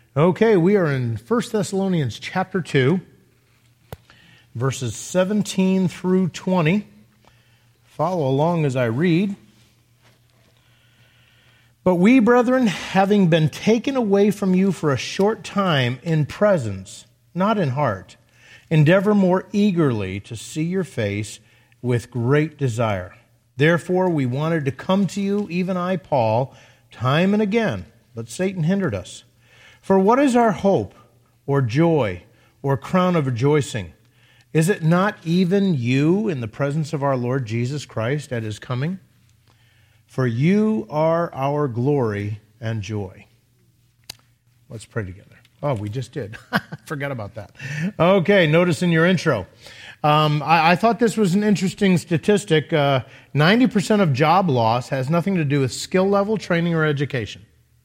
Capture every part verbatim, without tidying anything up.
Okay, we are in First Thessalonians chapter two, verses seventeen through twenty. Follow along as I read. But we, brethren, having been taken away from you for a short time in presence, not in heart, endeavor more eagerly to see your face with great desire. Therefore, we wanted to come to you, even I, Paul, time and again, but Satan hindered us. For what is our hope, or joy, or crown of rejoicing? Is it not even you in the presence of our Lord Jesus Christ at his coming? For you are our glory and joy. Let's pray together. Oh, we just did. Forgot about that. Okay, notice in your intro. Um, I, I thought this was an interesting statistic. Uh, ninety percent of job loss has nothing to do with skill level, training, or education.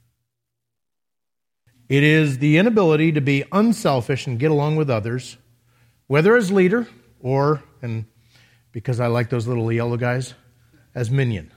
It is the inability to be unselfish and get along with others, whether as leader or, and because I like those little yellow guys, as minion.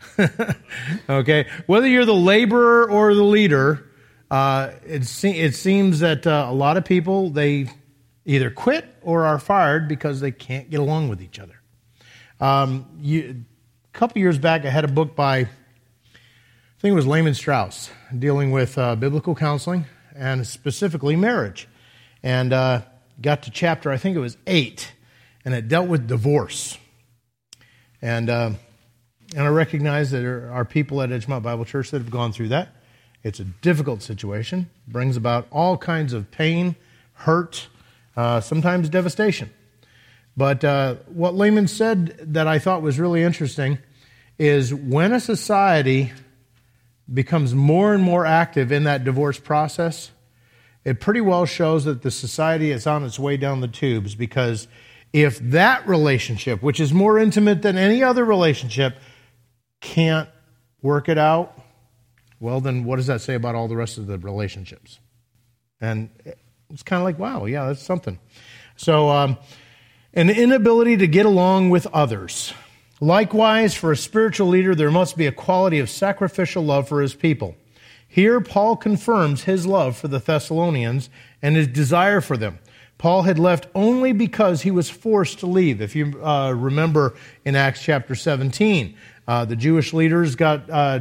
Okay, whether you're the laborer or the leader, uh, it, se- it seems that uh, a lot of people, they either quit or are fired because they can't get along with each other. Um, you, a couple years back, I had a book by, I think it was Lehman Strauss, dealing with uh, biblical counseling and specifically marriage. And uh, got to chapter, I think it was eight, and it dealt with divorce. And uh, and I recognize that there are people at Edgemont Bible Church that have gone through that. It's a difficult situation, brings about all kinds of pain, hurt, uh, sometimes devastation. But uh, what Lehman said that I thought was really interesting is when a society becomes more and more active in that divorce process, it pretty well shows that the society is on its way down the tubes, because if that relationship, which is more intimate than any other relationship, can't work it out, well, then what does that say about all the rest of the relationships? And it's kind of like, wow, yeah, that's something. So, um, an inability to get along with others. Likewise, for a spiritual leader, there must be a quality of sacrificial love for his people. Here, Paul confirms his love for the Thessalonians and his desire for them. Paul had left only because he was forced to leave. If you uh, remember in Acts chapter seventeen, uh, the Jewish leaders got uh,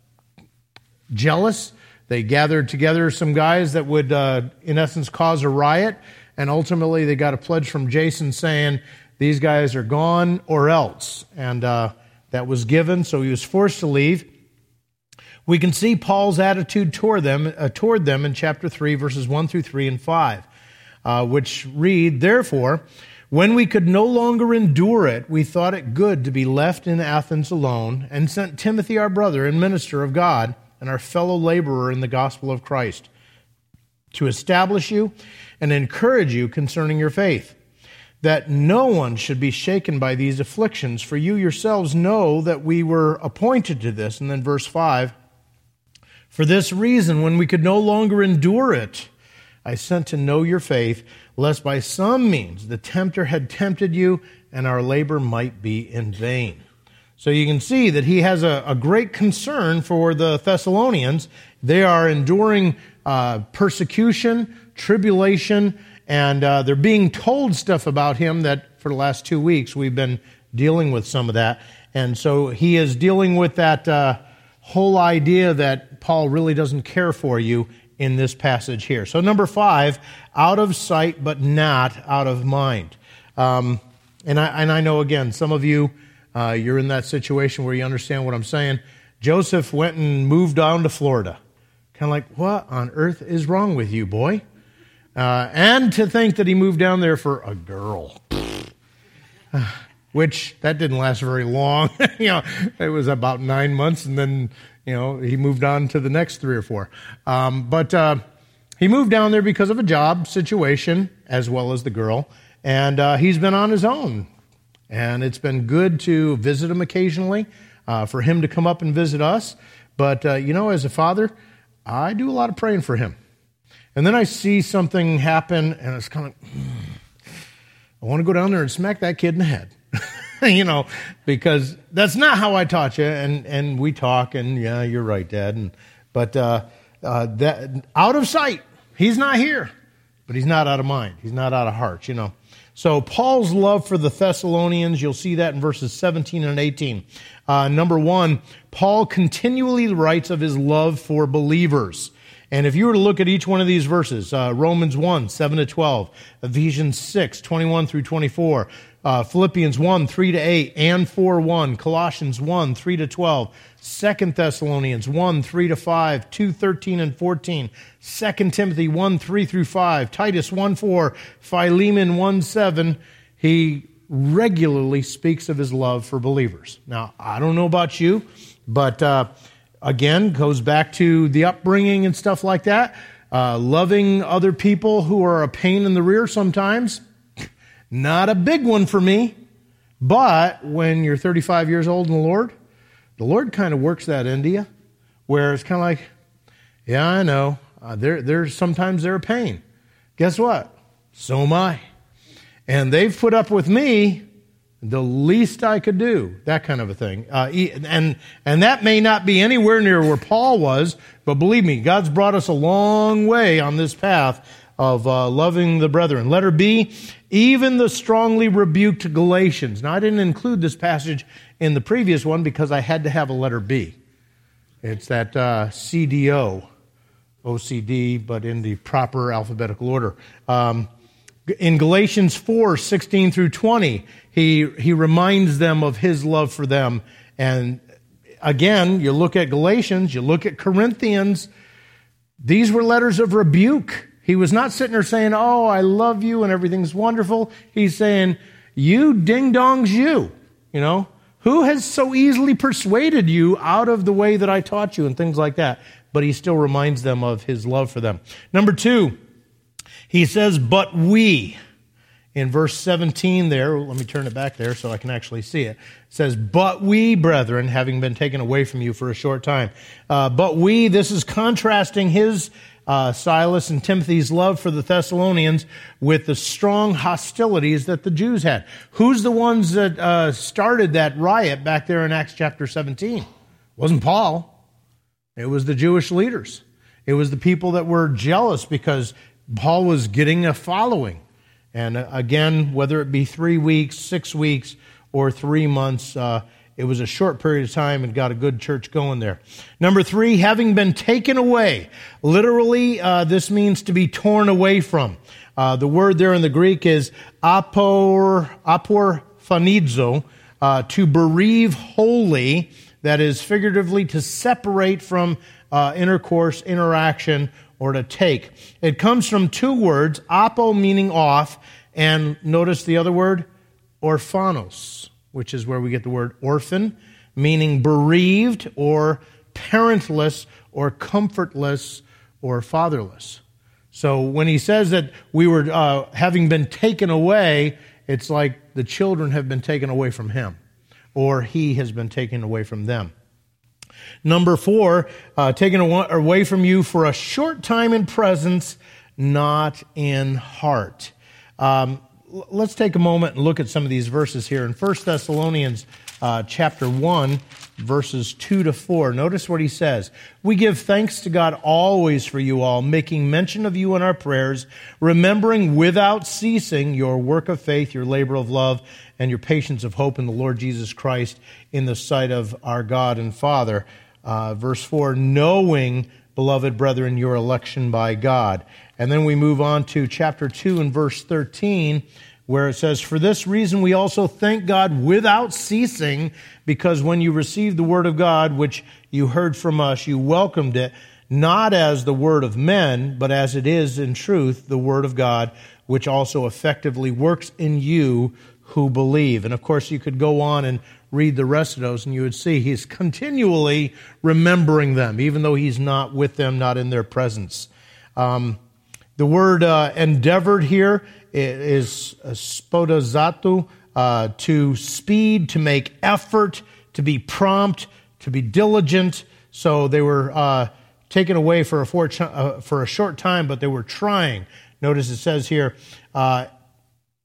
jealous. They gathered together some guys that would, uh, in essence, cause a riot. And ultimately, they got a pledge from Jason saying, these guys are gone or else. And uh, that was given, so he was forced to leave. We can see Paul's attitude toward them, uh, toward them in chapter three, verses one through three and five, uh, which read, Therefore, when we could no longer endure it, we thought it good to be left in Athens alone, and sent Timothy, our brother and minister of God, and our fellow laborer in the gospel of Christ, to establish you and encourage you concerning your faith, that no one should be shaken by these afflictions, for you yourselves know that we were appointed to this. And then verse five, For this reason, when we could no longer endure it, I sent to know your faith, lest by some means the tempter had tempted you, and our labor might be in vain. So you can see that he has a, a great concern for the Thessalonians. They are enduring uh, persecution, tribulation, and uh, they're being told stuff about him that for the last two weeks we've been dealing with some of that. And so he is dealing with that uh, whole idea that Paul really doesn't care for you in this passage here. So number five, out of sight but not out of mind. Um, and, I, and I know, again, some of you, uh, you're in that situation where you understand what I'm saying. Joseph went and moved down to Florida. Kind of like, what on earth is wrong with you, boy? Uh, and to think that he moved down there for a girl, which that didn't last very long. you know, it was about nine months, and then you know he moved on to the next three or four. Um, but uh, he moved down there because of a job situation, as well as the girl, and uh, he's been on his own. And it's been good to visit him occasionally, uh, for him to come up and visit us. But uh, you know, as a father, I do a lot of praying for him. And then I see something happen, and it's kind of, mm, I want to go down there and smack that kid in the head. you know, because that's not how I taught you. And, and we talk, and yeah, you're right, Dad. And, but uh, uh, that out of sight, He's not here, but he's not out of mind. He's not out of heart, you know. So Paul's love for the Thessalonians, you'll see that in verses seventeen and eighteen. Uh, number one, Paul continually writes of his love for believers. And if you were to look at each one of these verses, uh, Romans one, seven to twelve, Ephesians six, twenty-one through twenty-four, uh, Philippians one, three to eight, and four, one, Colossians one, three to twelve, Second Thessalonians one, three to five, two, thirteen and fourteen, Second Timothy one, three through five, Titus one, four, Philemon one, seven, he regularly speaks of his love for believers. Now, I don't know about you, but uh, again, goes back to the upbringing and stuff like that. Uh, loving other people who are a pain in the rear sometimes, not a big one for me. But when you're thirty-five years old in the Lord, the Lord kind of works that into you, where it's kind of like, yeah, I know, uh, there, there's sometimes they're a pain. Guess what? So am I. And they've put up with me the least I could do, that kind of a thing. Uh, and and that may not be anywhere near where Paul was, but believe me, God's brought us a long way on this path of uh, loving the brethren. Letter B, even the strongly rebuked Galatians. Now, I didn't include this passage in the previous one because I had to have a letter B. It's that uh, C D O, O C D, but in the proper alphabetical order. Um, in Galatians four, sixteen through twenty, he, he reminds them of his love for them. And again, you look at Galatians, you look at Corinthians, these were letters of rebuke. He was not sitting there saying, oh, I love you and everything's wonderful. He's saying, you ding-dongs you, you know. Who has so easily persuaded you out of the way that I taught you and things like that? But he still reminds them of his love for them. Number two, he says, but we, in verse seventeen there, let me turn it back there so I can actually see it. It says, but we, brethren, having been taken away from you for a short time. Uh, but we, this is contrasting his Uh, Silas and Timothy's love for the Thessalonians with the strong hostilities that the Jews had. Who's the ones that uh, started that riot back there in Acts chapter seventeen? It wasn't Paul. It was the Jewish leaders. It was the people that were jealous because Paul was getting a following. And uh, again, whether it be three weeks, six weeks, or three months, uh, it was a short period of time and got a good church going there. Number three, having been taken away. Literally, uh, this means to be torn away from. Uh, the word there in the Greek is apor, aporphanizo, uh, to bereave wholly, that is figuratively to separate from uh, intercourse, interaction, or to take. It comes from two words, apo meaning off, and notice the other word, orphanos, which is where we get the word orphan, meaning bereaved or parentless or comfortless or fatherless. So when he says that we were uh, having been taken away, it's like the children have been taken away from him, or he has been taken away from them. Number four, uh, taken away from you for a short time in presence, not in heart. Um, Let's take a moment and look at some of these verses here. In First Thessalonians uh, chapter one, verses two to four, notice what he says. We give thanks to God always for you all, making mention of you in our prayers, remembering without ceasing your work of faith, your labor of love, and your patience of hope in the Lord Jesus Christ in the sight of our God and Father. Uh, verse four, knowing, beloved brethren, your election by God. And then we move on to chapter two and verse thirteen, where it says, for this reason we also thank God without ceasing, because when you received the word of God, which you heard from us, you welcomed it, not as the word of men, but as it is in truth, the word of God, which also effectively works in you who believe. And of course, you could go on and read the rest of those, and you would see he's continually remembering them, even though he's not with them, not in their presence. Um, The word uh, endeavored here is spodazatu, uh, to speed, to make effort, to be prompt, to be diligent. So they were uh, taken away for a, for, uh, for a short time, but they were trying. Notice it says here, uh,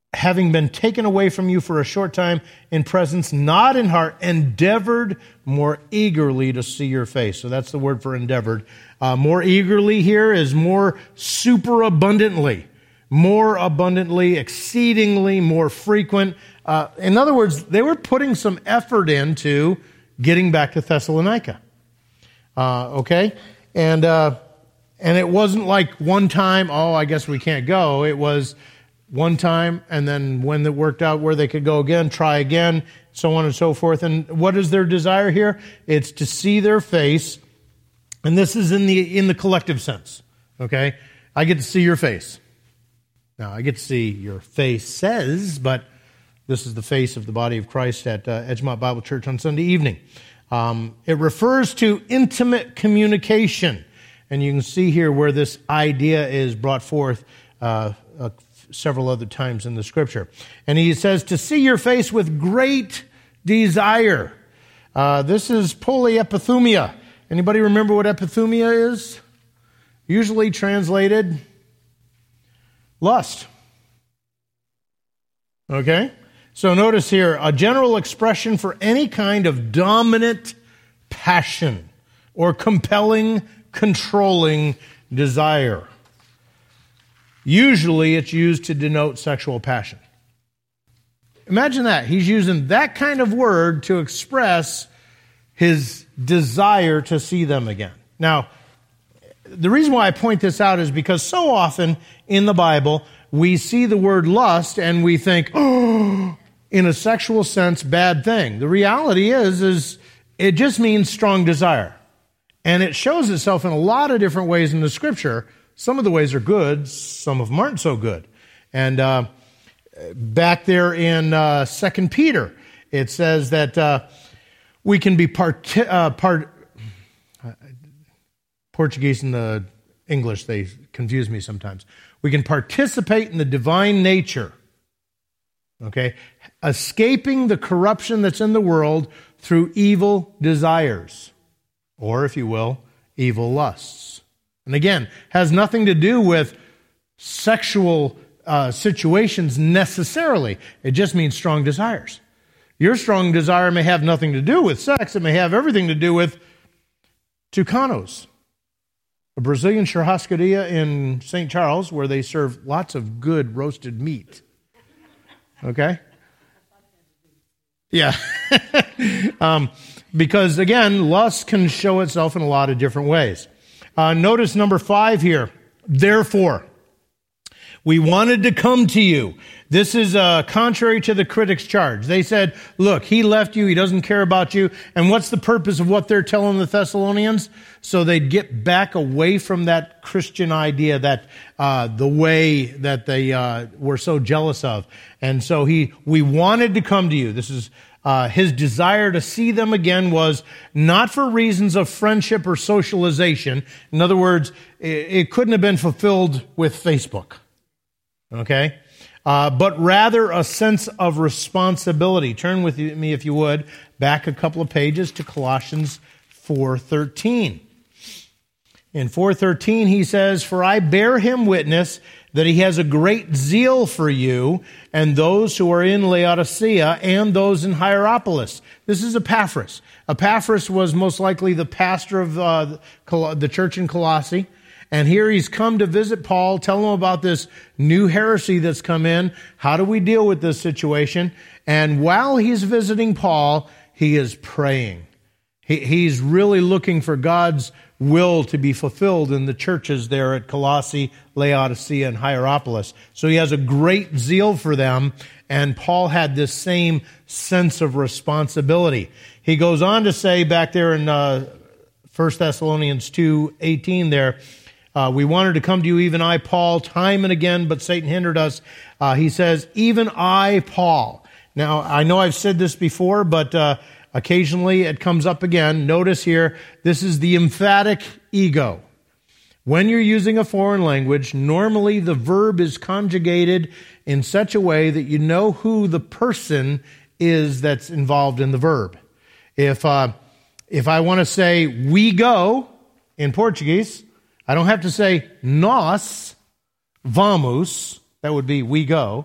having been taken away from you for a short time in presence, not in heart, endeavored more eagerly to see your face. So that's the word for endeavored. Uh, more eagerly here is more superabundantly, more abundantly, exceedingly, more frequent. Uh, in other words, they were putting some effort into getting back to Thessalonica. Uh, okay? And, uh, and it wasn't like one time, oh, I guess we can't go. It was one time, and then when it worked out where they could go again, try again, so on and so forth. And what is their desire here? It's to see their face, and this is in the in the collective sense, okay? I get to see your face. Now, I get to see your faces, but this is the face of the body of Christ at uh, Edgemont Bible Church on Sunday evening. Um, it refers to intimate communication, and you can see here where this idea is brought forth uh, uh, several other times in the Scripture. And he says, to see your face with great desire. Uh, this is polyepithumia. Anybody remember what epithumia is? Usually translated lust. Okay? So notice here, a general expression for any kind of dominant passion or compelling, controlling desire. Usually it's used to denote sexual passion. Imagine that. He's using that kind of word to express his desire to see them again. Now, the reason why I point this out is because so often in the Bible, we see the word lust and we think, oh, in a sexual sense, bad thing. The reality is, is it just means strong desire. And it shows itself in a lot of different ways in the Scripture. Some of the ways are good, some of them aren't so good. And uh, back there in uh, Second Peter, it says that uh, we can be part, uh, part uh, Portuguese and the English, they confuse me sometimes. We can participate in the divine nature, okay, escaping the corruption that's in the world through evil desires, or if you will, evil lusts. And again, has nothing to do with sexual uh, situations necessarily. It just means strong desires. Your strong desire may have nothing to do with sex. It may have everything to do with tucanos, a Brazilian churrascaria in Saint Charles where they serve lots of good roasted meat. Okay? Yeah. um, because, again, lust can show itself in a lot of different ways. Uh, notice number five here. Therefore, we wanted to come to you. This is uh, contrary to the critics' charge. They said, look, he left you. He doesn't care about you. And what's the purpose of what they're telling the Thessalonians? So they'd get back away from that Christian idea, that uh, the way that they uh, were so jealous of. And so he, we wanted to come to you. This is uh, his desire to see them again was not for reasons of friendship or socialization. In other words, it, it couldn't have been fulfilled with Facebook. Okay? Uh, but rather a sense of responsibility. Turn with me, if you would, back a couple of pages to Colossians four thirteen. In four thirteen, he says, for I bear him witness that he has a great zeal for you and those who are in Laodicea and those in Hierapolis. This is Epaphras. Epaphras was most likely the pastor of uh, the church in Colossae. And here he's come to visit Paul, tell him about this new heresy that's come in. How do we deal with this situation? And while he's visiting Paul, he is praying. He, he's really looking for God's will to be fulfilled in the churches there at Colossae, Laodicea, and Hierapolis. So he has a great zeal for them, and Paul had this same sense of responsibility. He goes on to say back there in uh, First Thessalonians two eighteen there, Uh, we wanted to come to you, even I, Paul, time and again, but Satan hindered us. Uh, he says, even I, Paul. Now, I know I've said this before, but uh, occasionally it comes up again. Notice here, this is the emphatic ego. When you're using a foreign language, normally the verb is conjugated in such a way that you know who the person is that's involved in the verb. If, uh, if I want to say, we go, in Portuguese, I don't have to say nós vamos, that would be we go.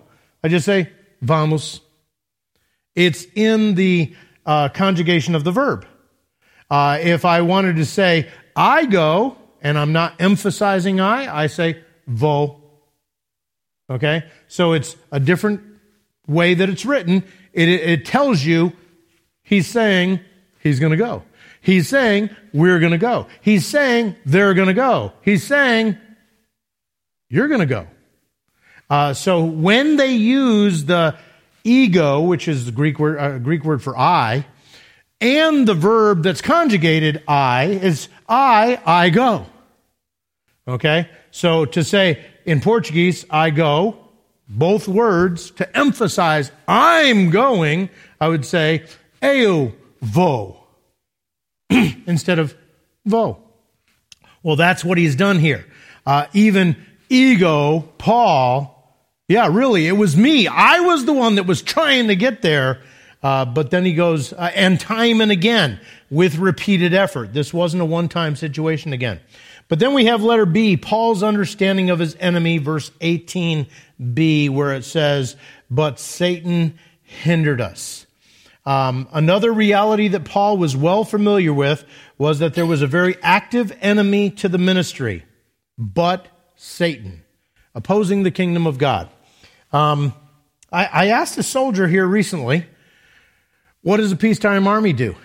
I just say, vamos. It's in the uh, conjugation of the verb. Uh, if I wanted to say, I go, and I'm not emphasizing I, I say, vo. Okay? So it's a different way that it's written. It, it, it tells you he's saying he's going to go. He's saying we're going to go. He's saying they're going to go. He's saying you're going to go. Uh, so when they use the ego, which is the Greek word, uh, Greek word for I, and the verb that's conjugated I is I, I go. Okay? So to say in Portuguese, I go, both words, to emphasize I'm going, I would say eu vou instead of vou. Well, that's what he's done here. Uh, even ego, Paul, yeah, really, it was me. I was the one that was trying to get there. Uh, but then he goes, uh, and time and again, with repeated effort. This wasn't a one-time situation again. But then we have letter B, Paul's understanding of his enemy, verse eighteen b, where it says, but Satan hindered us. Um, another reality that Paul was well familiar with was that there was a very active enemy to the ministry, but Satan, opposing the kingdom of God. Um, I, I asked a soldier here recently, what does a peacetime army do?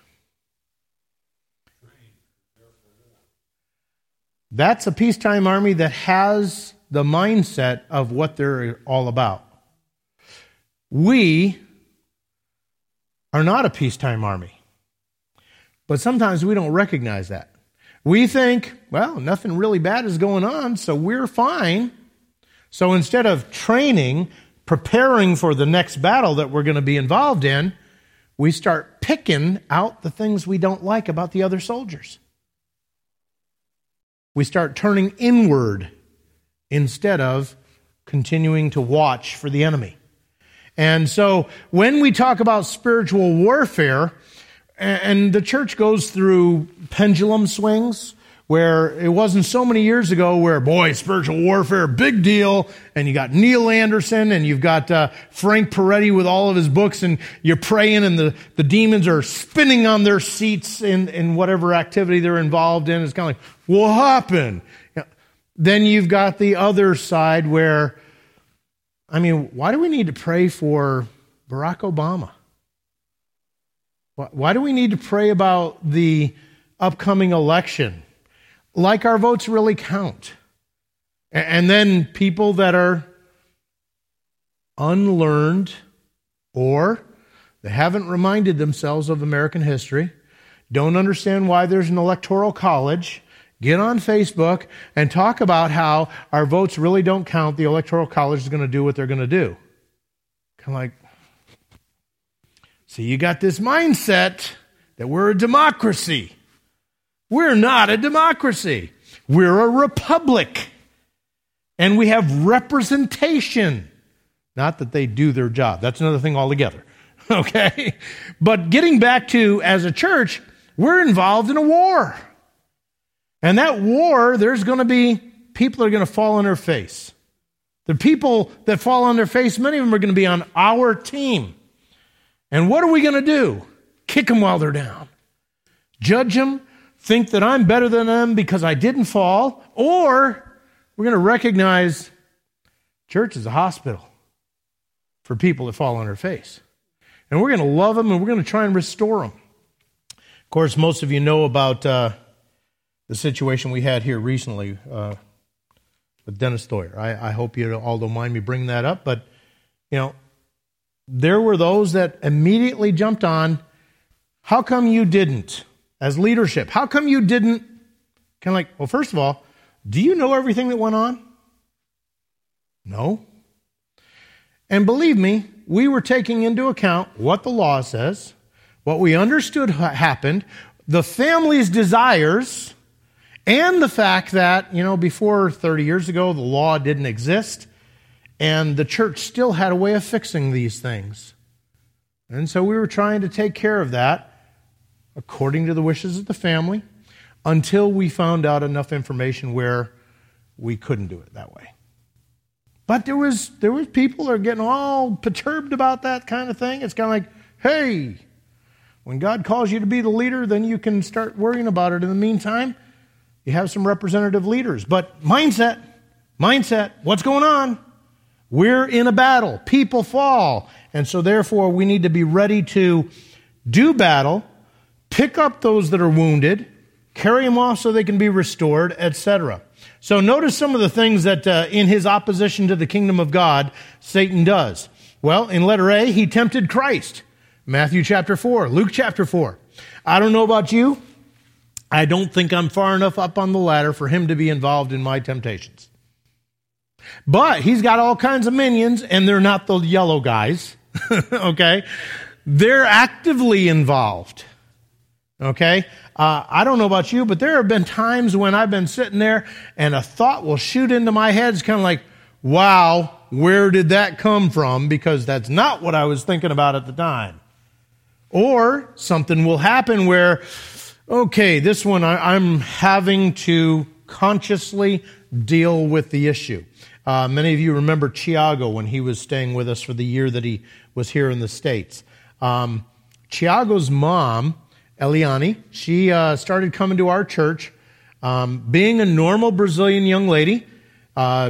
That's a peacetime army that has the mindset of what they're all about. We are not a peacetime army. But sometimes we don't recognize that. We think, well, nothing really bad is going on, so we're fine. So instead of training, preparing for the next battle that we're going to be involved in, we start picking out the things we don't like about the other soldiers. We start turning inward instead of continuing to watch for the enemy. And so when we talk about spiritual warfare, and the church goes through pendulum swings, where it wasn't so many years ago where, boy, spiritual warfare, big deal, and you got Neil Anderson, and you've got uh, Frank Peretti with all of his books, and you're praying, and the, the demons are spinning on their seats in, in whatever activity they're involved in. It's kind of like, what happened? You know, then you've got the other side where, I mean, why do we need to pray for Barack Obama? Why, why do we need to pray about the upcoming election? Like our votes really count. And then people that are unlearned or they haven't reminded themselves of American history, don't understand why there's an electoral college, get on Facebook and talk about how our votes really don't count. The electoral college is going to do what they're going to do. Kind of like, see, you got this mindset that we're a democracy. We're not a democracy. We're a republic. And we have representation. Not that they do their job. That's another thing altogether. Okay? But getting back to, as a church, we're involved in a war. And that war, there's going to be people that are going to fall on their face. The people that fall on their face, many of them are going to be on our team. And what are we going to do? Kick them while they're down. Judge them. Think that I'm better than them because I didn't fall, or we're going to recognize church is a hospital for people that fall on their face. And we're going to love them, and we're going to try and restore them. Of course, most of you know about uh, the situation we had here recently uh, with Dennis Thoyer. I, I hope you all don't mind me bringing that up, but, you know, there were those that immediately jumped on, how come you didn't? As leadership, how come you didn't? Kind of like, well, first of all, do you know everything that went on? No. And believe me, we were taking into account what the law says, what we understood happened, the family's desires, and the fact that, you know, before thirty years ago, the law didn't exist, and the church still had a way of fixing these things. And so we were trying to take care of that according to the wishes of the family, until we found out enough information where we couldn't do it that way. But there was there was people that are getting all perturbed about that kind of thing. It's kind of like, hey, when God calls you to be the leader, then you can start worrying about it. In the meantime, you have some representative leaders. But mindset, mindset, what's going on? We're in a battle. People fall. And so therefore, we need to be ready to do battle, pick up those that are wounded, carry them off so they can be restored, et cetera. So notice some of the things that uh, in his opposition to the kingdom of God, Satan does. Well, in letter A, he tempted Christ. Matthew chapter four, Luke chapter four. I don't know about you. I don't think I'm far enough up on the ladder for him to be involved in my temptations. But he's got all kinds of minions, and they're not the yellow guys, okay? They're actively involved, okay? Uh, I don't know about you, but there have been times when I've been sitting there and a thought will shoot into my head. It's kind of like, wow, where did that come from? Because that's not what I was thinking about at the time. Or something will happen where, okay, this one I, I'm having to consciously deal with the issue. Uh, many of you remember Chiago when he was staying with us for the year that he was here in the States. Um, Chiago's mom, Eliane, she uh, started coming to our church, um, being a normal Brazilian young lady. Uh,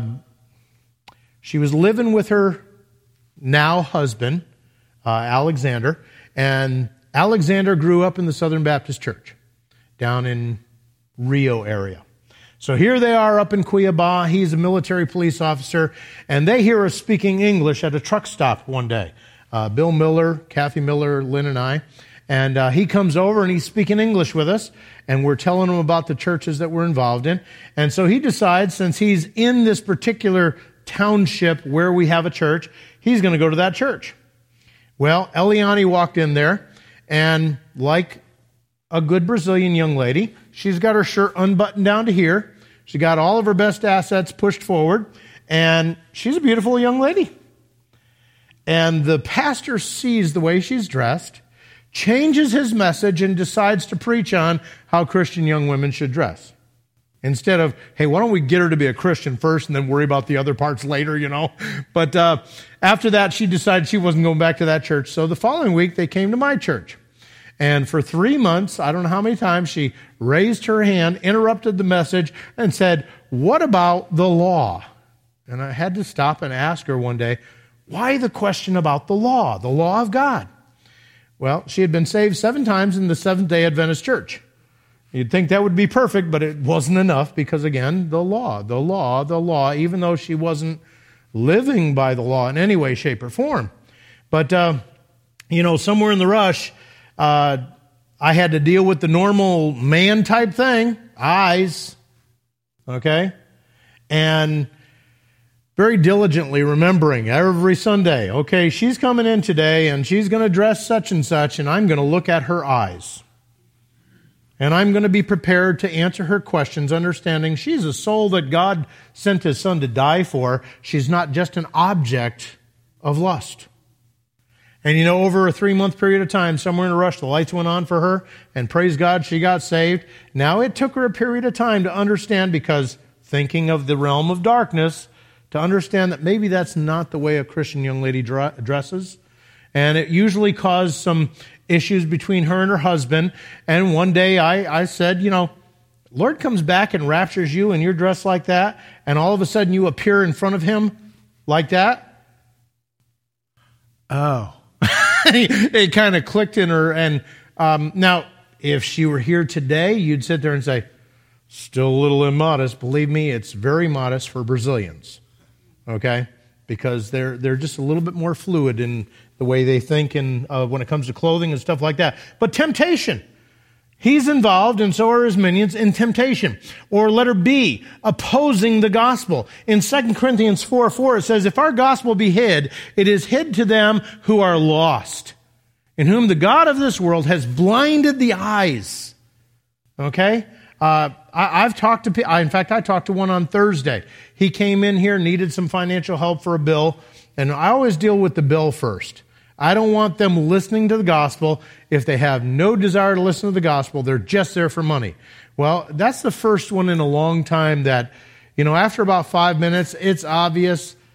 she was living with her now husband, uh, Alexander, and Alexander grew up in the Southern Baptist Church down in Rio area. So here they are up in Cuiabá. He's a military police officer, and they hear us speaking English at a truck stop one day. Uh, Bill Miller, Kathy Miller, Lynn, and I. And uh, he comes over and he's speaking English with us, and we're telling him about the churches that we're involved in. And so he decides, since he's in this particular township where we have a church, he's going to go to that church. Well, Eliane walked in there, and like a good Brazilian young lady, she's got her shirt unbuttoned down to here. She got all of her best assets pushed forward, and she's a beautiful young lady. And the pastor sees the way she's dressed, changes his message, and decides to preach on how Christian young women should dress. Instead of, hey, why don't we get her to be a Christian first and then worry about the other parts later, you know? But uh, after that, she decided she wasn't going back to that church. So the following week, they came to my church. And for three months, I don't know how many times, she raised her hand, interrupted the message, and said, what about the law? And I had to stop and ask her one day, why the question about the law, the law of God? Well, she had been saved seven times in the Seventh-day Adventist Church. You'd think that would be perfect, but it wasn't enough because, again, the law, the law, the law, even though she wasn't living by the law in any way, shape, or form. But, uh, you know, somewhere in the rush, uh, I had to deal with the normal man-type thing, eyes, okay? And very diligently remembering every Sunday, okay, she's coming in today and she's going to dress such and such, and I'm going to look at her eyes. And I'm going to be prepared to answer her questions, understanding she's a soul that God sent His Son to die for. She's not just an object of lust. And you know, over a three-month period of time, somewhere in a rush, the lights went on for her, and praise God, she got saved. Now it took her a period of time to understand, because thinking of the realm of darkness, to understand that maybe that's not the way a Christian young lady dresses. And it usually caused some issues between her and her husband. And one day I, I said, you know, Lord comes back and raptures you and you're dressed like that, and all of a sudden you appear in front of Him like that. Oh. It kind of clicked in her. And um, now, if she were here today, you'd sit there and say, still a little immodest. Believe me, it's very modest for Brazilians. Okay? Because they're they're just a little bit more fluid in the way they think and uh, when it comes to clothing and stuff like that. But temptation. He's involved, and so are his minions, in temptation. Or letter B, opposing the gospel. In Second Corinthians four four, it says, if our gospel be hid, it is hid to them who are lost, in whom the God of this world has blinded the eyes. Okay? Uh, I, I've talked to people. In fact, I talked to one on Thursday. He came in here, needed some financial help for a bill, and I always deal with the bill first. I don't want them listening to the gospel. If they have no desire to listen to the gospel, they're just there for money. Well, that's the first one in a long time that, you know, after about five minutes, it's obvious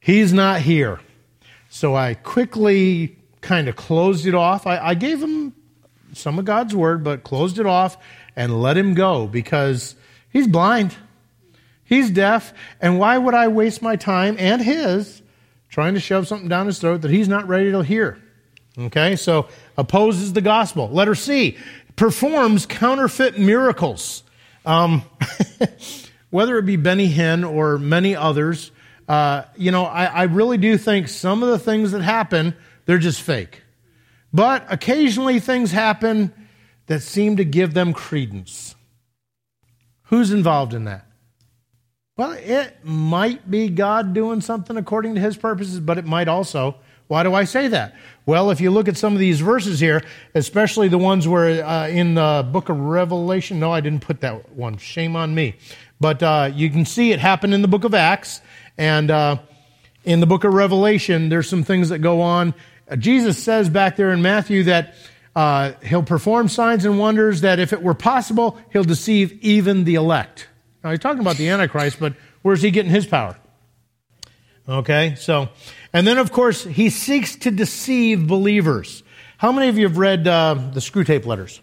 He's not here. So I quickly kind of closed it off. I, I gave him some of God's word, but closed it off and let him go because he's blind. He's deaf. And why would I waste my time and his trying to shove something down his throat that he's not ready to hear? Okay, so opposes the gospel. Letter C, performs counterfeit miracles. Um, whether it be Benny Hinn or many others, uh, you know, I, I really do think some of the things that happen, they're just fake. But occasionally things happen that seem to give them credence. Who's involved in that? Well, it might be God doing something according to his purposes, but it might also. Why do I say that? Well, if you look at some of these verses here, especially the ones where uh, in the book of Revelation, no, I didn't put that one. Shame on me. But uh, you can see it happen in the book of Acts, and uh, in the book of Revelation, there's some things that go on. Uh, Jesus says back there in Matthew that uh, he'll perform signs and wonders, that if it were possible, he'll deceive even the elect. Now, he's talking about the Antichrist, but where's he getting his power? Okay, so, and then, of course, he seeks to deceive believers. How many of you have read uh, the Screwtape Letters?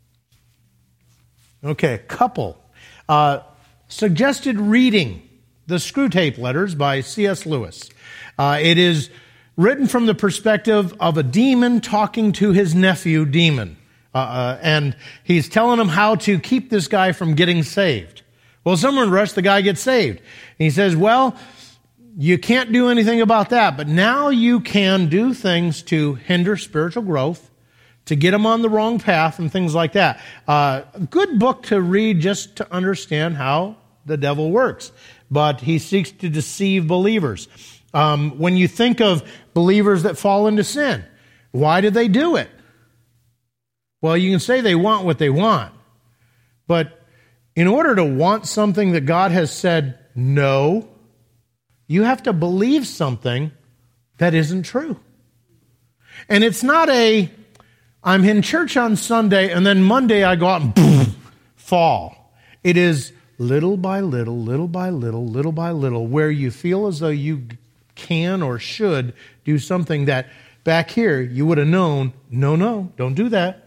Okay, a couple. Uh, suggested reading, the Screwtape Letters by C S Lewis. Uh, it is written from the perspective of a demon talking to his nephew, demon. Uh, uh, and he's telling him how to keep this guy from getting saved. Well, somewhere in the rest, the guy gets saved. And he says, well, you can't do anything about that, but now you can do things to hinder spiritual growth, to get them on the wrong path and things like that. Uh, a good book to read just to understand how the devil works. But he seeks to deceive believers. Um, when you think of believers that fall into sin, why do they do it? Well, you can say they want what they want. But in order to want something that God has said no, you have to believe something that isn't true. And it's not a, I'm in church on Sunday and then Monday I go out and boom, fall. It is little by little, little by little, little by little, where you feel as though you can or should do something that back here you would have known, no, no, don't do that.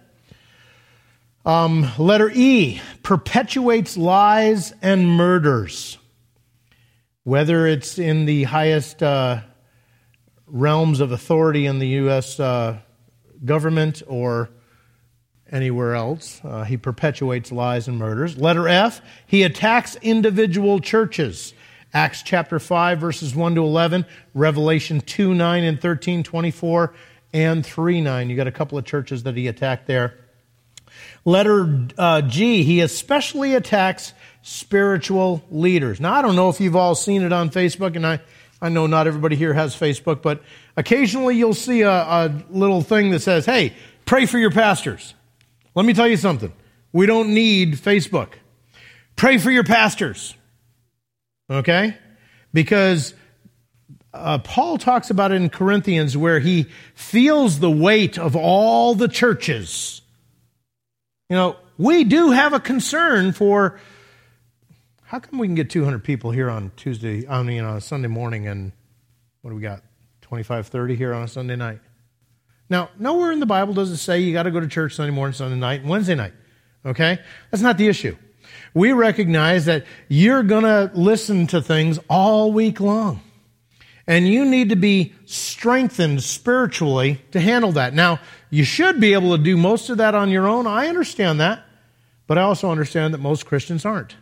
Um, letter E, perpetuates lies and murders. Whether it's in the highest uh, realms of authority in the U S uh, government or anywhere else, uh, he perpetuates lies and murders. Letter F, he attacks individual churches. Acts chapter five, verses one to eleven, Revelation two, nine and thirteen, twenty-four, and three, nine. You got a couple of churches that he attacked there. Letter uh, G, he especially attacks spiritual leaders. Now, I don't know if you've all seen it on Facebook, and I, I know not everybody here has Facebook, but occasionally you'll see a, a little thing that says, hey, pray for your pastors. Let me tell you something. We don't need Facebook. Pray for your pastors. Okay? Because uh, Paul talks about it in Corinthians where he feels the weight of all the churches. You know, we do have a concern for, how come we can get two hundred people here on Tuesday, I mean on a Sunday morning, and what do we got, twenty-five, thirty here on a Sunday night? Now, nowhere in the Bible does it say you got to go to church Sunday morning, Sunday night, and Wednesday night. Okay? That's not the issue. We recognize that you're going to listen to things all week long. And you need to be strengthened spiritually to handle that. Now, you should be able to do most of that on your own. I understand that. But I also understand that most Christians aren't.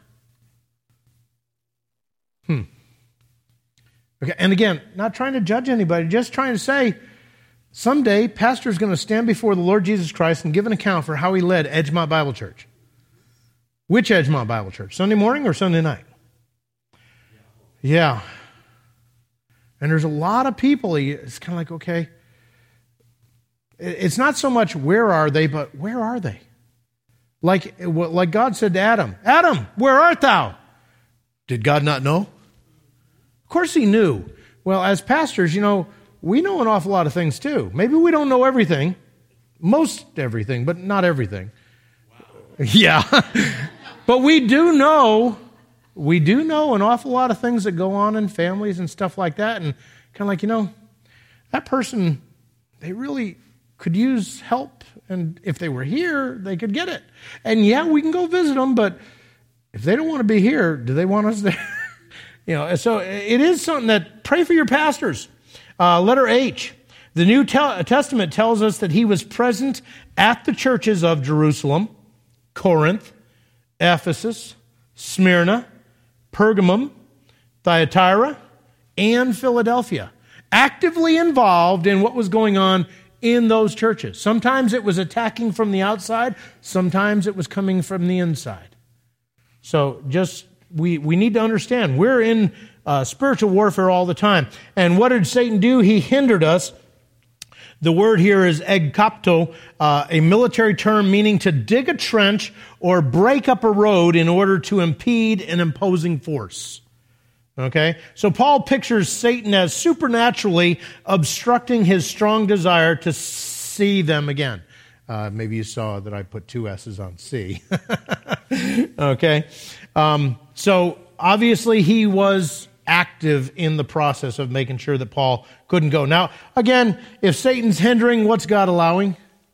Hmm. Okay, and again, not trying to judge anybody, just trying to say, someday, pastor's going to stand before the Lord Jesus Christ and give an account for how he led Edgemont Bible Church. Which Edgemont Bible Church? Sunday morning or Sunday night? Yeah. And there's a lot of people, it's kind of like, okay, it's not so much where are they, but where are they? Like, like God said to Adam, Adam, where art thou? Did God not know? Of course he knew. Well, as pastors, you know, we know an awful lot of things too. Maybe we don't know everything, most everything, but not everything. Wow. Yeah. But we do know, we do know an awful lot of things that go on in families and stuff like that. And kind of like, you know, that person, they really could use help. And if they were here, they could get it. And yeah, we can go visit them, but if they don't want to be here, do they want us there? You know, so it is something that, pray for your pastors. Uh, letter H. The New Testament tells us that he was present at the churches of Jerusalem, Corinth, Ephesus, Smyrna, Pergamum, Thyatira, and Philadelphia, actively involved in what was going on in those churches. Sometimes it was attacking from the outside, sometimes it was coming from the inside. So just, we, we need to understand, we're in uh, spiritual warfare all the time. And what did Satan do? He hindered us. The word here is egkopto, uh, a military term meaning to dig a trench or break up a road in order to impede an imposing force. Okay? So Paul pictures Satan as supernaturally obstructing his strong desire to see them again. Uh, maybe you saw that I put two S's on C. Okay? Um, so obviously he was active in the process of making sure that Paul couldn't go. Now, again, if Satan's hindering, what's God allowing?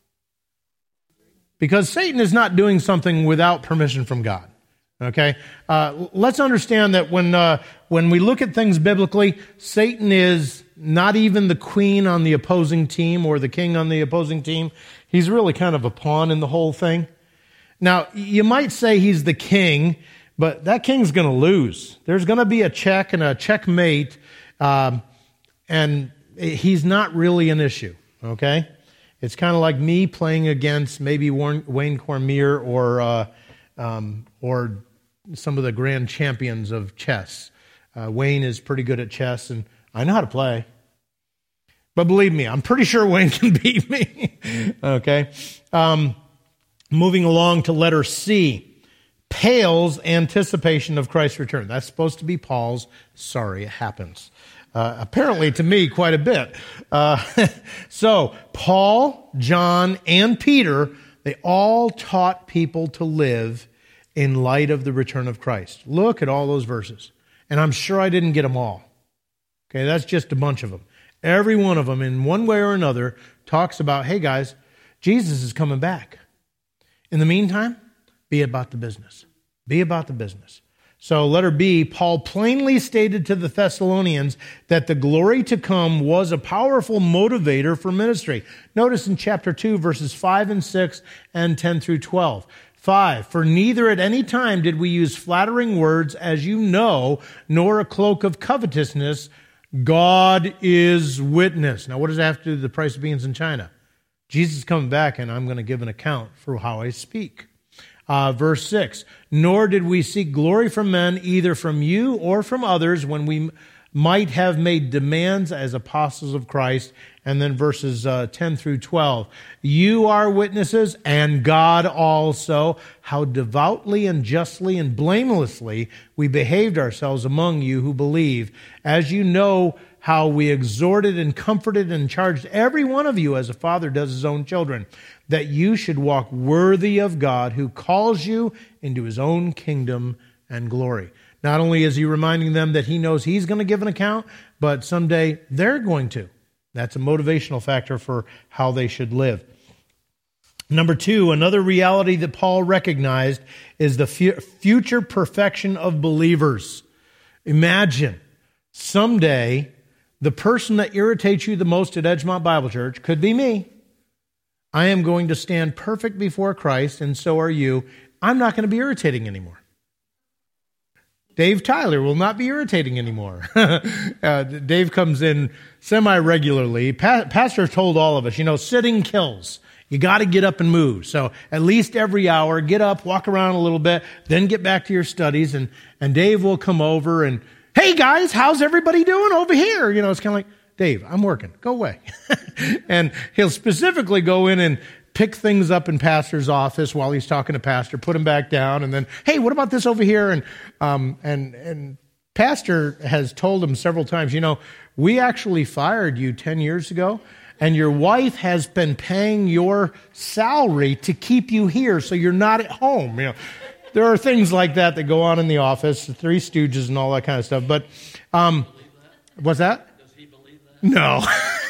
Because Satan is not doing something without permission from God. Okay? Uh, let's understand that when uh, when we look at things biblically, Satan is not even the queen on the opposing team or the king on the opposing team. He's really kind of a pawn in the whole thing. Now, you might say he's the king, but that king's going to lose. There's going to be a check and a checkmate, um, and he's not really an issue, okay? It's kind of like me playing against maybe Wayne Cormier or uh, um, or some of the grand champions of chess. Uh, Wayne is pretty good at chess, and I know how to play. But believe me, I'm pretty sure Wayne can beat me, okay? Um, moving along to letter C. Pales anticipation of Christ's return. That's supposed to be Paul's. Sorry, it happens. Uh, apparently to me, quite a bit. Uh, so, Paul, John, and Peter, they all taught people to live in light of the return of Christ. Look at all those verses. And I'm sure I didn't get them all. Okay, that's just a bunch of them. Every one of them, in one way or another, talks about, hey guys, Jesus is coming back. In the meantime, be about the business. Be about the business. So letter B, Paul plainly stated to the Thessalonians that the glory to come was a powerful motivator for ministry. Notice in chapter two, verses five and six and ten through twelve. Five, for neither at any time did we use flattering words, as you know, nor a cloak of covetousness. God is witness. Now what does that have to do with the price of beans in China? Jesus is coming back and I'm going to give an account for how I speak. Uh, verse six, nor did we seek glory from men, either from you or from others, when we might have made demands as apostles of Christ. And then verses uh, ten through twelve, you are witnesses, and God also, how devoutly and justly and blamelessly we behaved ourselves among you who believe, as you know how we exhorted and comforted and charged every one of you as a father does his own children, that you should walk worthy of God who calls you into his own kingdom and glory. Not only is he reminding them that he knows he's going to give an account, but someday they're going to. That's a motivational factor for how they should live. Number two, another reality that Paul recognized is the future perfection of believers. Imagine someday the person that irritates you the most at Edgemont Bible Church could be me. I am going to stand perfect before Christ, and so are you. I'm not going to be irritating anymore. Dave Tyler will not be irritating anymore. uh, Dave comes in semi-regularly. Pa- Pastor told all of us, you know, sitting kills. You got to get up and move. So at least every hour, get up, walk around a little bit, then get back to your studies, and, and Dave will come over and, hey guys, how's everybody doing over here? You know, it's kind of like, Dave, I'm working. Go away. And he'll specifically go in and pick things up in pastor's office while he's talking to pastor, put them back down, and then, hey, what about this over here? And um, and and pastor has told him several times, you know, we actually fired you ten years ago, and your wife has been paying your salary to keep you here so you're not at home. You know, there are things like that that go on in the office, the Three Stooges and all that kind of stuff. But um, what's that? Does he believe No.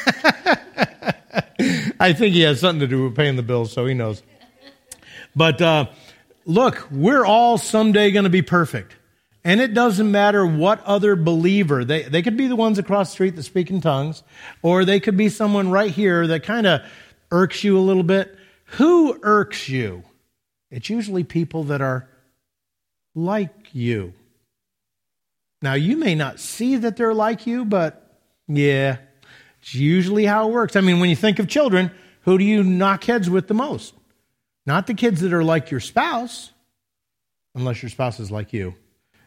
I think he has something to do with paying the bills, so he knows. But uh, look, we're all someday going to be perfect. And it doesn't matter what other believer, they, they could be the ones across the street that speak in tongues, or they could be someone right here that kind of irks you a little bit. Who irks you? It's usually people that are like you. Now, you may not see that they're like you, but yeah, it's usually how it works. I mean, when you think of children, who do you knock heads with the most? Not the kids that are like your spouse, unless your spouse is like you.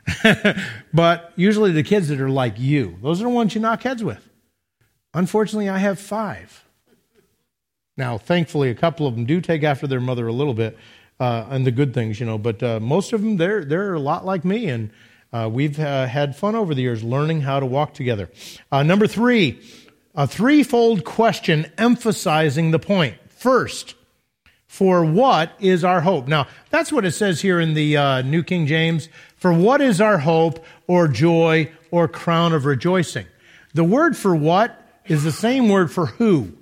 But usually the kids that are like you. Those are the ones you knock heads with. Unfortunately, I have five. Now, thankfully, a couple of them do take after their mother a little bit, uh, and the good things, you know. But uh, most of them, they're they're a lot like me, and uh, we've uh, had fun over the years learning how to walk together. Uh, number three, a threefold question emphasizing the point. First, for what is our hope? Now, that's what it says here in the uh, New King James. For what is our hope or joy or crown of rejoicing? The word for what is the same word for who.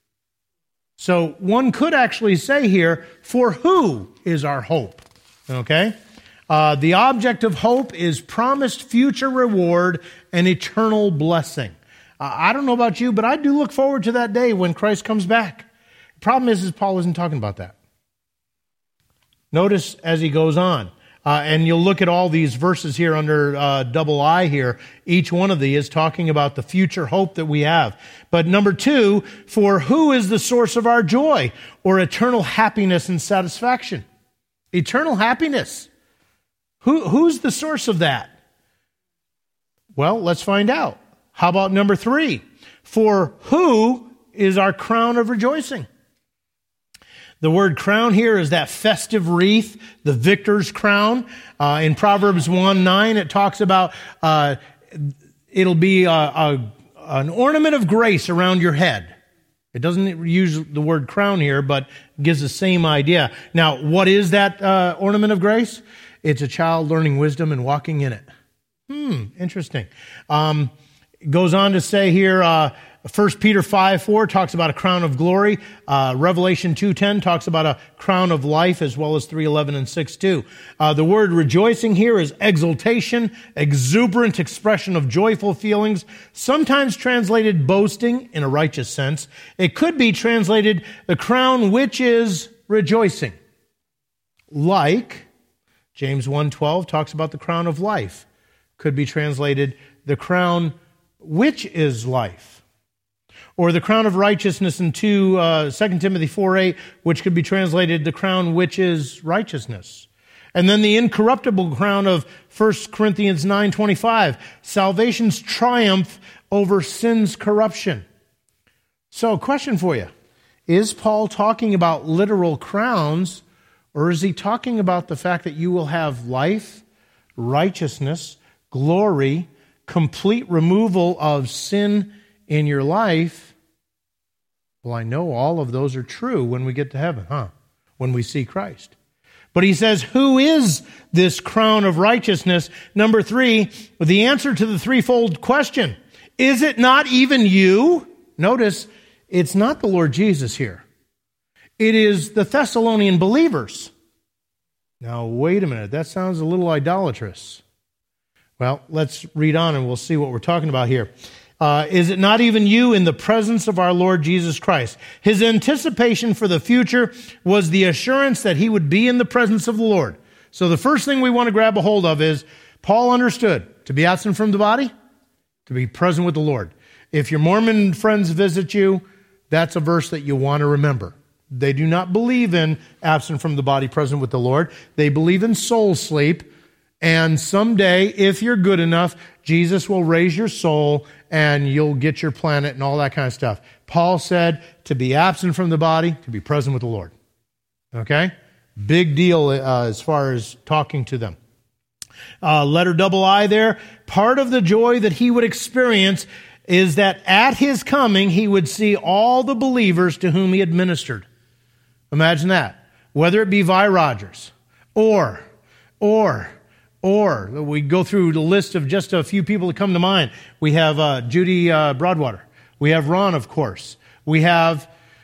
So one could actually say here, for who is our hope? Okay? Uh, the object of hope is promised future reward and eternal blessing. Uh, I don't know about you, but I do look forward to that day when Christ comes back. The problem is, is Paul isn't talking about that. Notice as he goes on. Uh, and you'll look at all these verses here under uh, double I here. Each one of these is talking about the future hope that we have. But number two, for who is the source of our joy or eternal happiness and satisfaction? Eternal happiness. Who, who's the source of that? Well, let's find out. How about number three? For who is our crown of rejoicing? The word crown here is that festive wreath, the victor's crown. Uh, in Proverbs one nine, it talks about uh, it'll be a, a, an ornament of grace around your head. It doesn't use the word crown here, but gives the same idea. Now, what is that uh, ornament of grace? It's a child learning wisdom and walking in it. Hmm, interesting. Um, it goes on to say here, uh, First Peter five four talks about a crown of glory. Uh, Revelation two ten talks about a crown of life, as well as three eleven and six two. Uh, the word rejoicing here is exultation, exuberant expression of joyful feelings, sometimes translated boasting in a righteous sense. It could be translated the crown which is rejoicing. Like James one twelve talks about the crown of life. Could be translated the crown which is life. Or the crown of righteousness in two, uh, Second Timothy four eight, which could be translated the crown which is righteousness. And then the incorruptible crown of First Corinthians nine twenty-five, salvation's triumph over sin's corruption. So, question for you. Is Paul talking about literal crowns, or is he talking about the fact that you will have life, righteousness, glory, complete removal of sin in your life? Well, I know all of those are true when we get to heaven, huh? When we see Christ. But he says, who is this crown of righteousness? Number three, the answer to the threefold question. Is it not even you? Notice, it's not the Lord Jesus here. It is the Thessalonian believers. Now, wait a minute. That sounds a little idolatrous. Well, let's read on and we'll see what we're talking about here. Uh, is it not even you in the presence of our Lord Jesus Christ? His anticipation for the future was the assurance that he would be in the presence of the Lord. So the first thing we want to grab a hold of is Paul understood to be absent from the body, to be present with the Lord. If your Mormon friends visit you, that's a verse that you want to remember. They do not believe in absent from the body, present with the Lord. They believe in soul sleep. And someday, if you're good enough, Jesus will raise your soul and you'll get your planet and all that kind of stuff. Paul said to be absent from the body, to be present with the Lord. Okay? Big deal uh, as far as talking to them. Uh, letter double I there. Part of the joy that he would experience is that at his coming, he would see all the believers to whom he had ministered. Imagine that. Whether it be Vi Rogers or, or, Or we go through the list of just a few people that come to mind. We have uh, Judy uh, Broadwater. We have Ron, of course. We have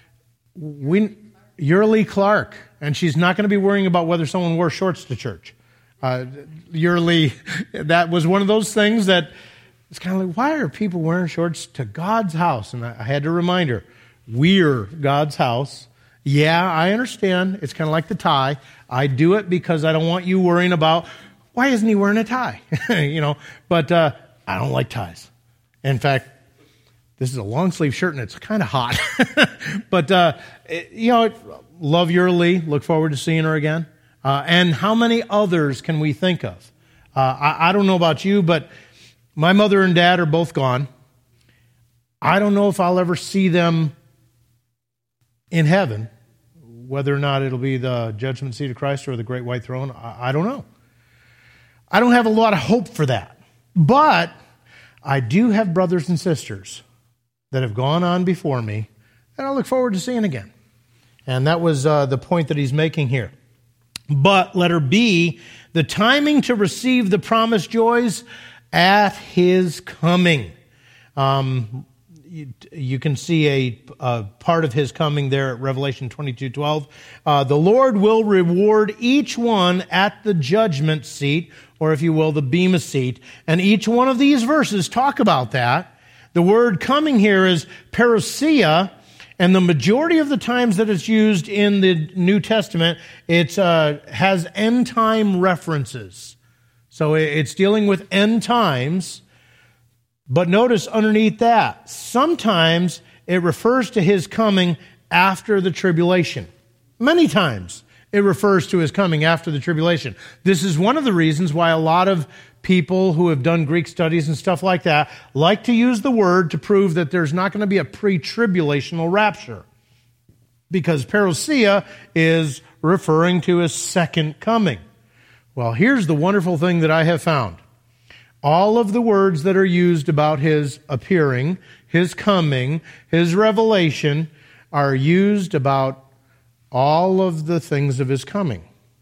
we, Yurley Clark, and she's not going to be worrying about whether someone wore shorts to church. Uh, Yurley, that was one of those things that it's kind of like, why are people wearing shorts to God's house? And I, I had to remind her, we're God's house. Yeah, I understand. It's kind of like the tie. I do it because I don't want you worrying about, why isn't he wearing a tie? you know, but uh, I don't like ties. In fact, this is a long sleeve shirt and it's kind of hot. but, uh, it, you know, love Yurley. Look forward to seeing her again. Uh, and how many others can we think of? Uh, I, I don't know about you, but my mother and dad are both gone. I don't know if I'll ever see them in heaven, whether or not it'll be the judgment seat of Christ or the great white throne. I, I don't know. I don't have a lot of hope for that. But I do have brothers and sisters that have gone on before me that I look forward to seeing again. And that was uh, the point that he's making here. But, letter B, the timing to receive the promised joys at his coming. Um, you, you can see a, a part of his coming there at Revelation twenty-two twelve. Uh, the Lord will reward each one at the judgment seat, or if you will, the bema seat. And each one of these verses talk about that. The word coming here is parousia, and the majority of the times that it's used in the New Testament, it uh, has end time references. So it's dealing with end times. But notice underneath that, sometimes it refers to his coming after the tribulation. Many times it refers to his coming after the tribulation. This is one of the reasons why a lot of people who have done Greek studies and stuff like that like to use the word to prove that there's not going to be a pre-tribulational rapture. Because parousia is referring to his second coming. Well, here's the wonderful thing that I have found. All of the words that are used about his appearing, his coming, his revelation, are used about all of the things of his coming.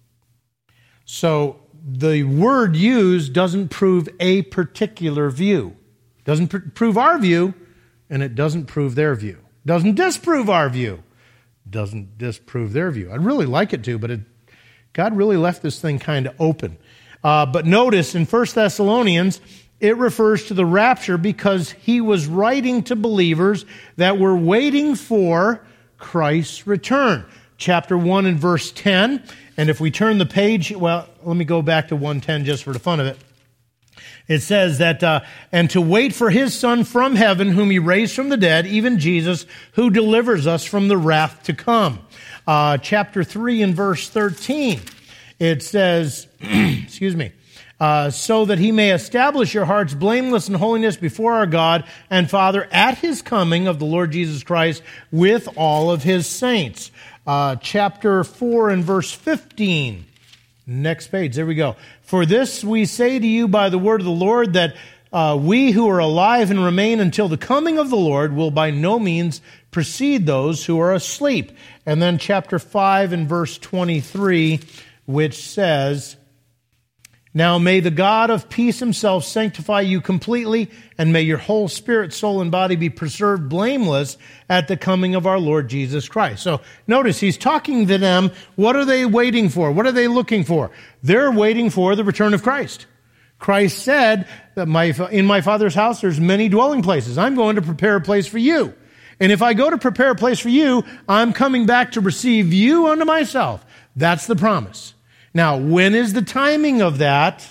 So the word used doesn't prove a particular view. Doesn't pr- prove our view, and it doesn't prove their view. Doesn't disprove our view. Doesn't disprove their view. I'd really like it to, but it, God really left this thing kind of open. Uh, but notice in First Thessalonians, it refers to the rapture because he was writing to believers that were waiting for Christ's return. Chapter one and verse ten. And if we turn the page, well, let me go back to one ten just for the fun of it. It says that, uh, and to wait for his Son from heaven, whom he raised from the dead, even Jesus, who delivers us from the wrath to come. Uh, chapter three and verse thirteen. It says, excuse me, uh, so that he may establish your hearts blameless in holiness before our God and Father at his coming of the Lord Jesus Christ with all of his saints. Uh, chapter four and verse fifteen. Next page, there we go. For this we say to you by the word of the Lord, that uh, we who are alive and remain until the coming of the Lord will by no means precede those who are asleep. And then chapter five and verse twenty-three, which says, now may the God of peace himself sanctify you completely, and may your whole spirit, soul, and body be preserved blameless at the coming of our Lord Jesus Christ. So notice he's talking to them. What are they waiting for? What are they looking for? They're waiting for the return of Christ. Christ said that my, in my Father's house there's many dwelling places. I'm going to prepare a place for you. And if I go to prepare a place for you, I'm coming back to receive you unto myself. That's the promise. Now, when is the timing of that?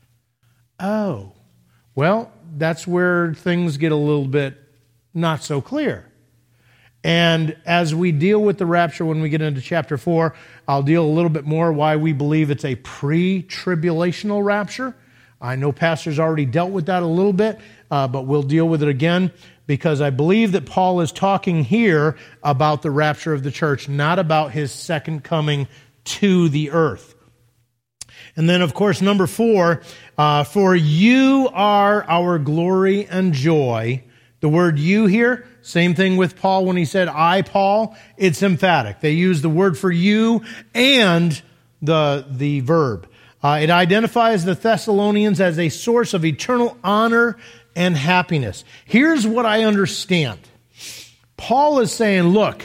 Oh, well, that's where things get a little bit not so clear. And as we deal with the rapture when we get into chapter four, I'll deal a little bit more why we believe it's a pre-tribulational rapture. I know pastors already dealt with that a little bit, uh, but we'll deal with it again because I believe that Paul is talking here about the rapture of the church, not about his second coming to the earth. And then, of course, number four, uh, for you are our glory and joy. The word you here, same thing with Paul when he said, I, Paul, it's emphatic. They use the word for you and the, the verb. Uh, it identifies the Thessalonians as a source of eternal honor and happiness. Here's what I understand. Paul is saying, look,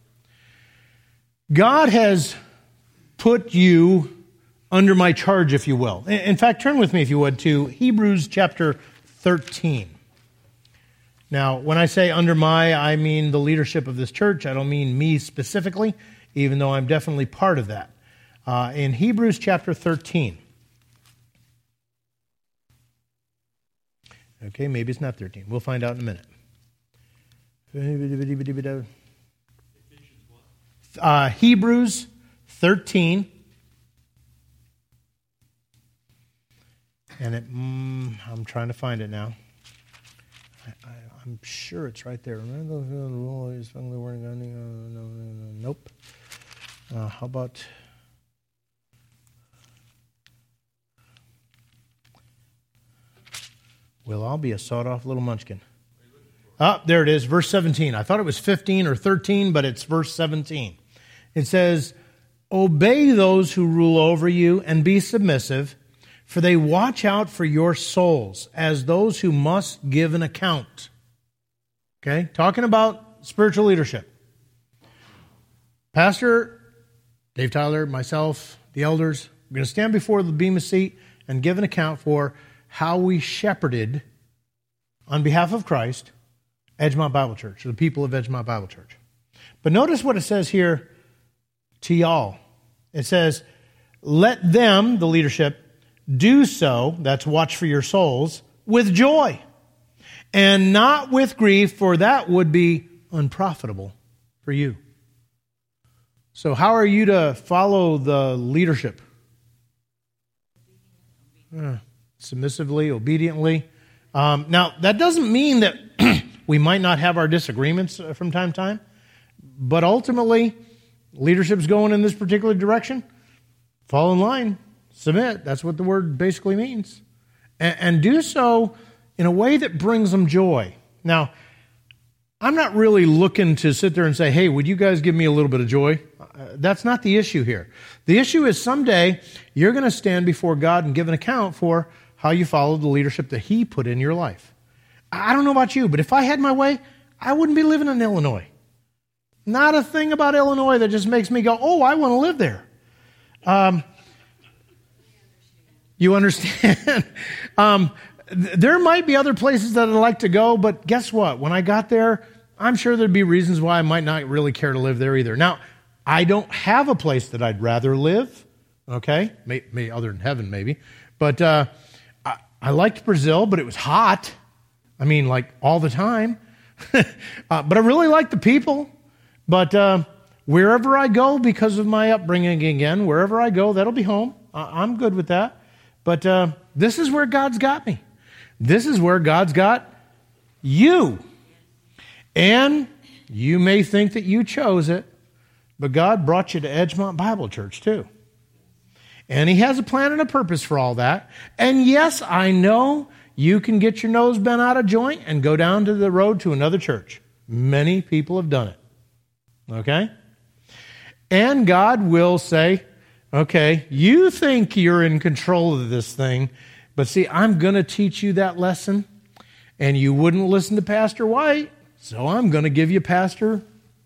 God has put you under my charge, if you will. In fact, turn with me, if you would, to Hebrews chapter thirteen. Now, when I say under my, I mean the leadership of this church. I don't mean me specifically, even though I'm definitely part of that. Uh, in Hebrews chapter thirteen. Okay, maybe it's not thirteen. We'll find out in a minute. Uh, Hebrews thirteen. And it, mm, I'm trying to find it now. I, I, I'm sure it's right there. Remember the rule is family word. No, no, no, nope. Uh, how about? Well, I'll be a sawed-off little munchkin. Ah, there it is, verse seventeen. I thought it was fifteen or thirteen, but it's verse seventeen. It says, "Obey those who rule over you and be submissive, for they watch out for your souls as those who must give an account." Okay, talking about spiritual leadership. Pastor Dave Tyler, myself, the elders, we're going to stand before the Bema seat and give an account for how we shepherded, on behalf of Christ, Edgemont Bible Church, or the people of Edgemont Bible Church. But notice what it says here to y'all. It says, let them, the leadership, do so, that's watch for your souls, with joy, and not with grief, for that would be unprofitable for you. So how are you to follow the leadership? Uh, submissively, obediently. Um, now, that doesn't mean that we might not have our disagreements from time to time, but ultimately, leadership's going in this particular direction. Fall in line, submit. That's what the word basically means. And, and do so in a way that brings them joy. Now, I'm not really looking to sit there and say, hey, would you guys give me a little bit of joy? Uh, that's not the issue here. The issue is someday you're going to stand before God and give an account for how you followed the leadership that He put in your life. I don't know about you, but if I had my way, I wouldn't be living in Illinois. Not a thing about Illinois that just makes me go, oh, I want to live there. Um, you understand? um, th- there might be other places that I'd like to go, but guess what? When I got there, I'm sure there'd be reasons why I might not really care to live there either. Now, I don't have a place that I'd rather live, okay? May, may, other than heaven, maybe. But uh, I, I liked Brazil, but it was hot. I mean, like all the time. uh, but I really like the people. But uh, wherever I go, because of my upbringing again, wherever I go, that'll be home. I- I'm good with that. But uh, this is where God's got me. This is where God's got you. And you may think that you chose it, but God brought you to Edgemont Bible Church too. And He has a plan and a purpose for all that. And yes, I know you can get your nose bent out of joint and go down to the road to another church. Many people have done it. Okay? And God will say, okay, you think you're in control of this thing, but see, I'm going to teach you that lesson, and you wouldn't listen to Pastor White, so I'm going to give you Pastor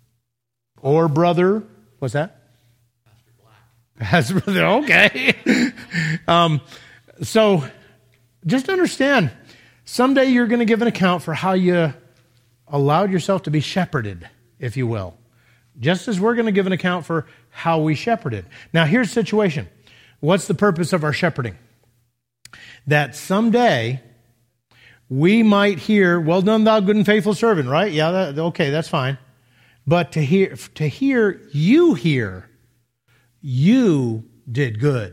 or Brother, what's that? Pastor Black. Pastor Brother, okay. um, so just understand, someday you're going to give an account for how you allowed yourself to be shepherded, if you will. Just as we're going to give an account for how we shepherded. Now, here's the situation. What's the purpose of our shepherding? That someday we might hear, well done, thou good and faithful servant, right? Yeah, that, okay, that's fine. But to hear, to hear you hear, you did good.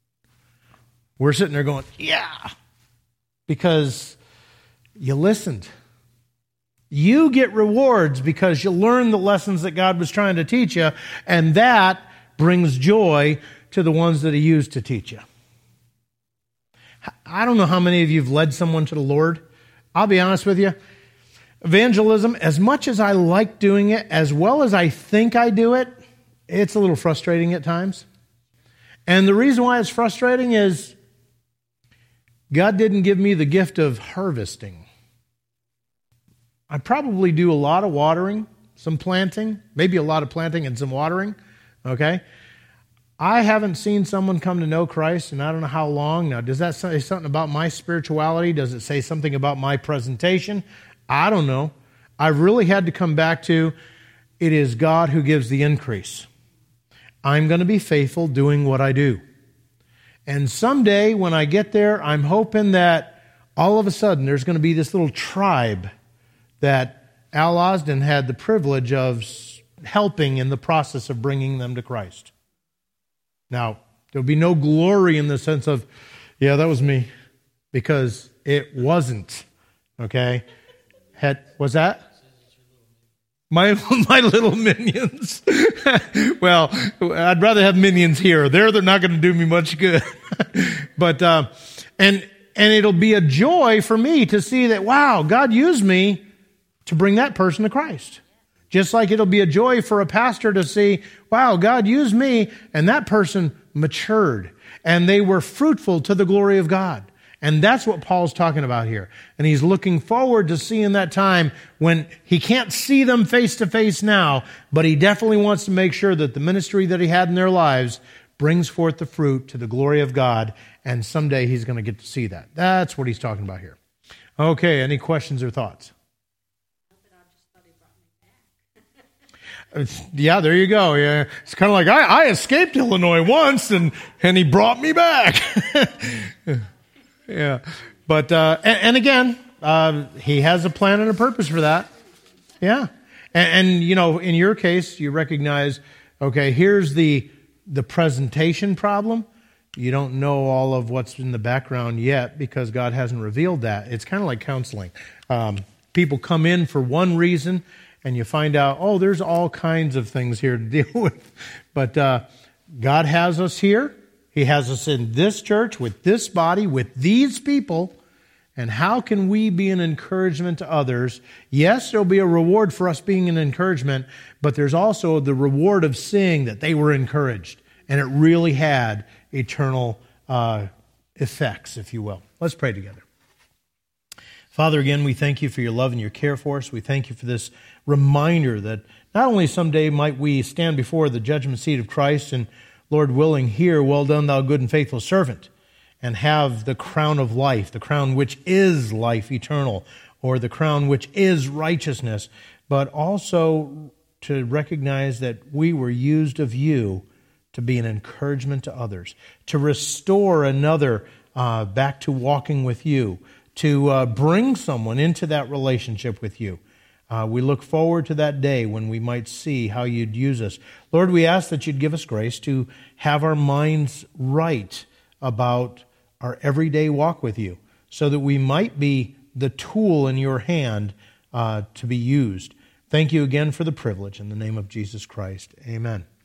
We're sitting there going, yeah, because you listened. You get rewards because you learn the lessons that God was trying to teach you, and that brings joy to the ones that He used to teach you. I don't know how many of you have led someone to the Lord. I'll be honest with you. Evangelism, as much as I like doing it, as well as I think I do it, it's a little frustrating at times. And the reason why it's frustrating is God didn't give me the gift of harvesting. I probably do a lot of watering, some planting, maybe a lot of planting and some watering, okay? I haven't seen someone come to know Christ in I don't know how long. Now, does that say something about my spirituality? Does it say something about my presentation? I don't know. I've really had to come back to, it is God who gives the increase. I'm going to be faithful doing what I do. And someday when I get there, I'm hoping that all of a sudden there's going to be this little tribe that Al Osden had the privilege of helping in the process of bringing them to Christ. Now, there'll be no glory in the sense of, yeah, that was me, because it wasn't, okay? Had, was that? My my little minions. Well, I'd rather have minions here. There, they're not going to do me much good. But uh, and and it'll be a joy for me to see that, wow, God used me to bring that person to Christ. Just like it'll be a joy for a pastor to see, wow, God used me, and that person matured, and they were fruitful to the glory of God. And that's what Paul's talking about here. And he's looking forward to seeing that time when he can't see them face to face now, but he definitely wants to make sure that the ministry that he had in their lives brings forth the fruit to the glory of God, and someday he's going to get to see that. That's what he's talking about here. Okay, any questions or thoughts? Yeah, there you go. Yeah, it's kind of like I, I escaped Illinois once, and and he brought me back. Yeah, but uh, and, and again, uh, he has a plan and a purpose for that. Yeah, and, and you know, in your case, you recognize, okay, here's the the presentation problem. You don't know all of what's in the background yet because God hasn't revealed that. It's kind of like counseling. Um, people come in for one reason, and you find out, oh, there's all kinds of things here to deal with. But uh, God has us here. He has us in this church, with this body, with these people. And how can we be an encouragement to others? Yes, there'll be a reward for us being an encouragement, but there's also the reward of seeing that they were encouraged. And it really had eternal uh, effects, if you will. Let's pray together. Father, again, we thank you for your love and your care for us. We thank you for this reminder that not only someday might we stand before the judgment seat of Christ and, Lord willing, hear, well done, thou good and faithful servant, and have the crown of life, the crown which is life eternal, or the crown which is righteousness, but also to recognize that we were used of you to be an encouragement to others, to restore another uh, back to walking with you, to uh, bring someone into that relationship with you. Uh, we look forward to that day when we might see how you'd use us. Lord, we ask that you'd give us grace to have our minds right about our everyday walk with you, so that we might be the tool in your hand uh, to be used. Thank you again for the privilege. In the name of Jesus Christ, amen.